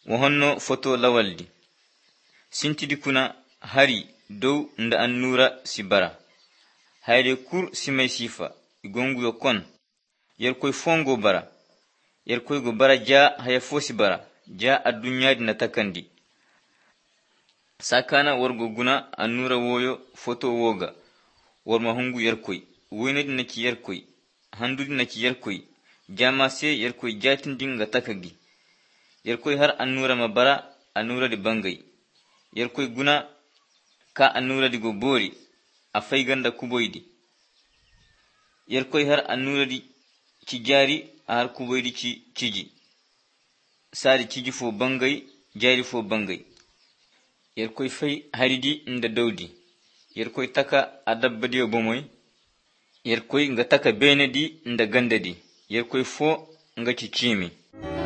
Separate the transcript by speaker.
Speaker 1: honno foto lawaldi sintidi kuna hari dow nda annura si bara hayde kur simay sifa igongu yo kon yerkoy fongo bara yerkoy go bara ja haya fosi bara ja addunyadi na takandi sakana wargo guna annura woyo foto woga warma hungu yerkoy woynedi naki yerkoy handudi naki yerkoy jama se yerkoy jatin dinga takagi yerkoy har annura ma bara annura di bangay yerkoy guna ka annura di go bori afay ganda kuboydi yerkoy har annura di ci jari har kuboydi ci ciji sadi ciji fo bangay jari fo bangay yerkoy fay haridi inda dawdi yerkoy taka adabbadi bomoy yerkoy nga taka benedi inda gandadi yerkoy fo nga ci cimi